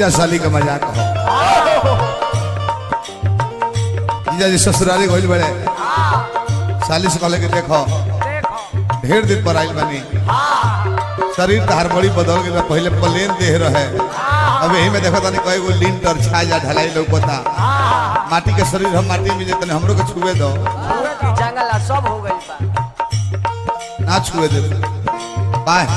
जीजा साली का मजाक हो। जीजा जी ससुराली गइल बड़े साली से कहले कि देखो ढेर दिन पर आइल बनी शरीर तहार बड़ी बदल गई पहले प्लेन देह रहे अब यही में देखो तनी कई गो लिंटर छाया ढलाई लौकता माटी के शरीर हम माटी में तनी हमरो के छुए दो जंगल सब हो गई बा ना छुए दे बाय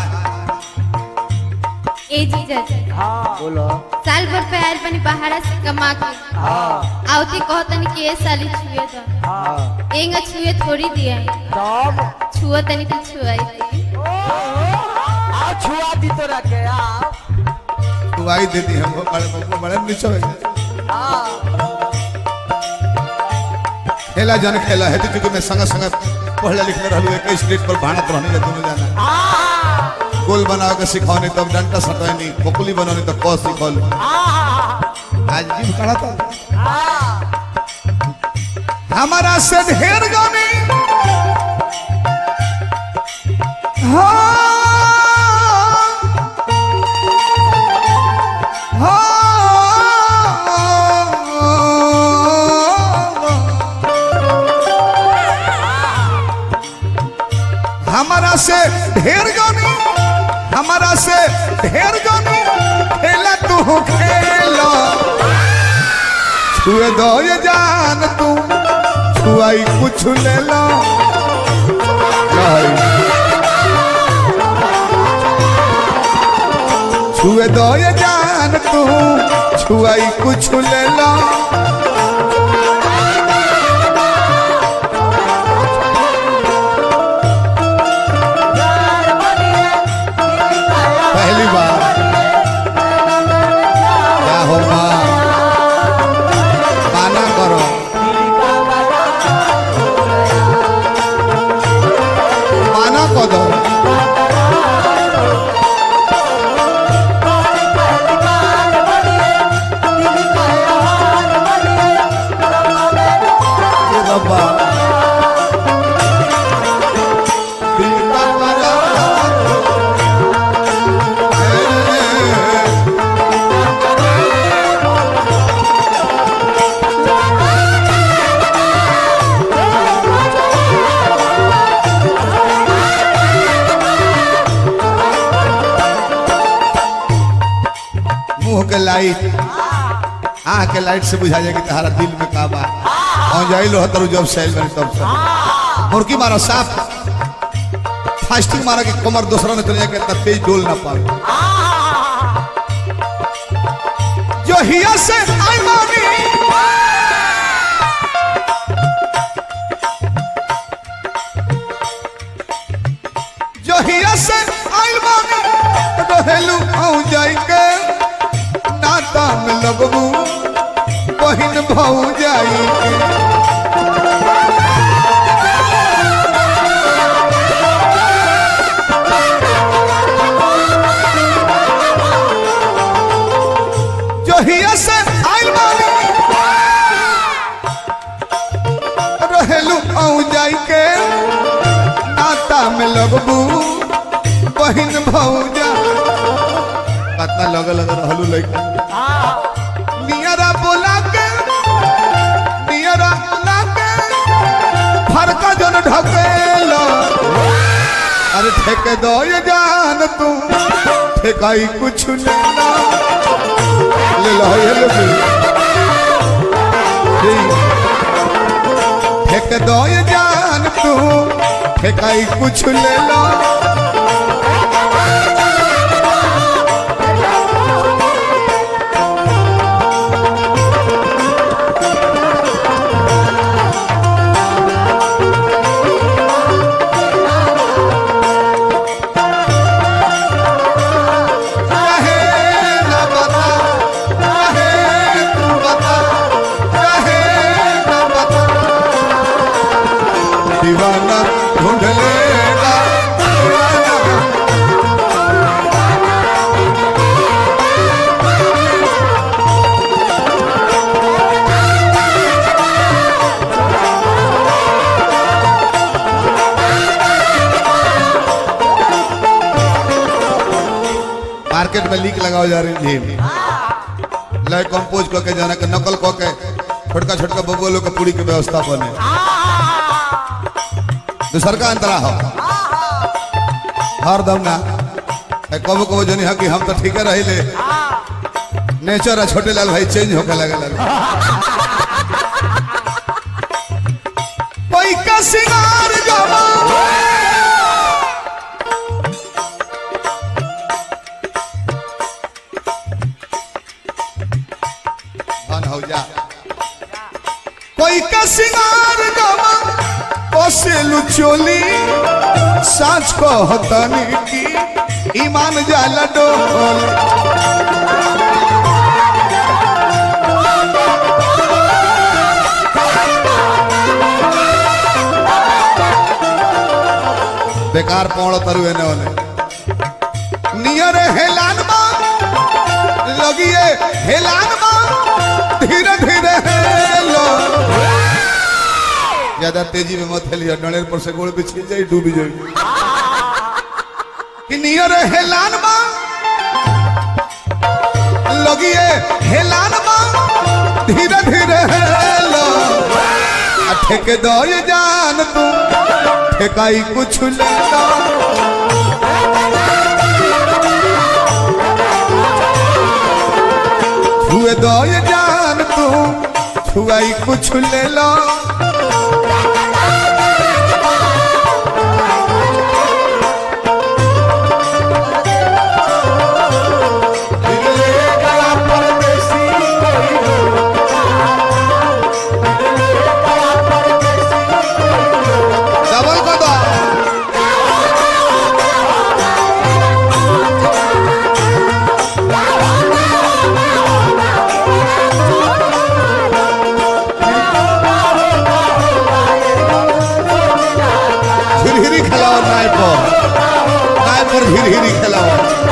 ए जीजा जी बोलो साल भर पे आयल बनी पहाड़ा से कमा के आवती कहतनी कि ए साली छुए दो एंगा छुए थोड़ी दिया तब छुआ तनी कि छुआई दी आ छुआ दी तो रखे आ तू आई देती हमको बड़े नीचे खेला जन खेला है तो क्योंकि मैं संग संग पढ़ले लिखले रहलू एक स्टेज पर भाणत रहने के दोनों जाना गोल बना के सिखौनी तब डंडा सटैनी बकुली बनौनी तो क सिखल आज जीव कड़ा था हमारा से ढेर गाने हमारा से ढेर गाने हमारा से ढेर गाने खेला तू खेला छुए दो ये जान तू छुआई कुछ ले लो छुए दो ये जान तू छुआई कुछ ले लो पहली बार क्या होगा माना करो माना को दो के लाइट के लाइट से बुझा जाए कि तुम्हारा दिल में का बा जाइल हो तरु जब सैल बनी तब से मुर्गी मारो साफ फास्टिंग मारा कि कमर दूसरा ने चले के तेज डोल ना पाए जो हिया से आई मानी जो हिया से आई मानी तो हेलू आऊं जाई के नाता में लगबू बहिन भाऊ जाई जो हिया से आइल मानी रहेलू आऊं जाई के नाता में लगबू बहिन भाऊ जा कितना लगे लगे रहलू लइका नियरा बोला के फरका जन ढकेलो अरे ठेके दो ये जान तू ठेकाई कुछ लेना ले लो ये ले ठेके दो ये जान तू ठेकाई कुछ ले लो दीवाना ढूंढ लेगा मार्केट में लीक लगाओ जा रही थी लय कंपोज करके जाना के नकल करके छोटका छोटका बबुआ लोग के पूरी के व्यवस्था बने दूसर का अंतरा हो हर दम ना कबो कबो जनी है कि हम तो ठीक रही ले नेचर है छोटे लाल भाई चेंज होके लगे कोई का सिंगार जमा हो जा कोई का सिंगार जमा पोसेलु चोली सांच को हतनी की ईमान जाला डोल बेकार पौड़ तरुए ने नियर हेलान लगिए हेलान धीरे धीरे हेलो ज्यादा तेजी में मत हेलिए डनेर पर से गोड़ बिछी जाई डूबी जाई कि नियर हेलान लगिए हेलान धीरे धीरे हेलो ठेके दो ये जान तू ठेकाई कुछ लेना छुए दो ये जान तू छुआई कुछ ले लो हिरी हिरी खेलाओ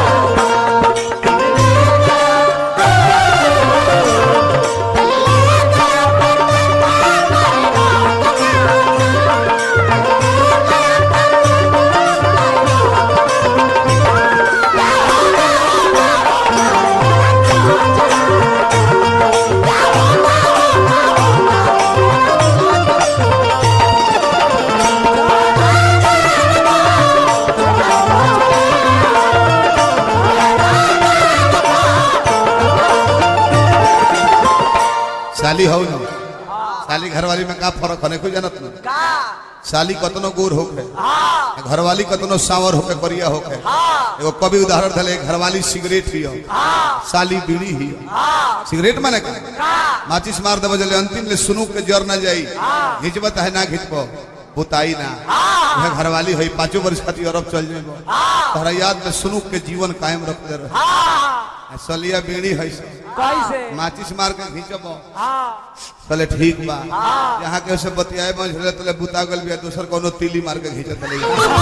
साली हो न साली घरवाली में का फर्क है कोई जानत न साली कतनो गोर होके घरवाली कतनो सावर होके करिया होके एगो कवि उदाहरण धले घरवाली सिगरेट हियो साली बीड़ी हियो सिगरेट माने का माचिस मार देबो जले अंतिम ले सुनु के जर ना जाई घिचबत है ना घिचबो बुताई ना वह घरवाली होई 5 वर्ष खातिर अरब चल जेबो तोहरा याद में सुनु के जीवन कायम रख दे रहे सलिया बीड़ी है कैसे माचिस मार के घिचबो चले ठीक बा यहाँ के उसे बतियाए मंझले तले बुता गल बिया दूसर कोनो तीली मार के घिचत ले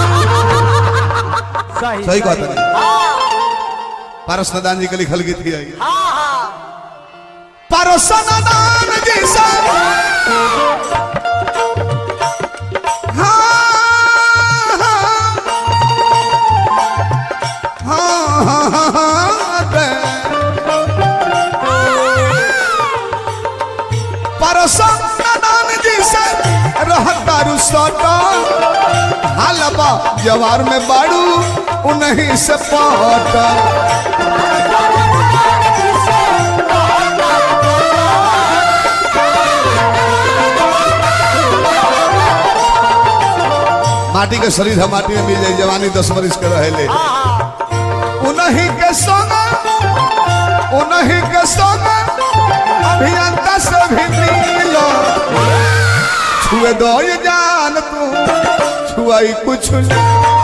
सही बात है पारस नदान जी के लिखल गीत ही आई पारस नदान जी सा हालबा जवार में बाड़ू उन्हीं से पाटा माटी के शरीर है माटी में मिल जाए जवानी 10 वर्ष के रहे उन्हीं के संग अभियंता से भी मिलो छुए दो ये जान तू छुआई कुछ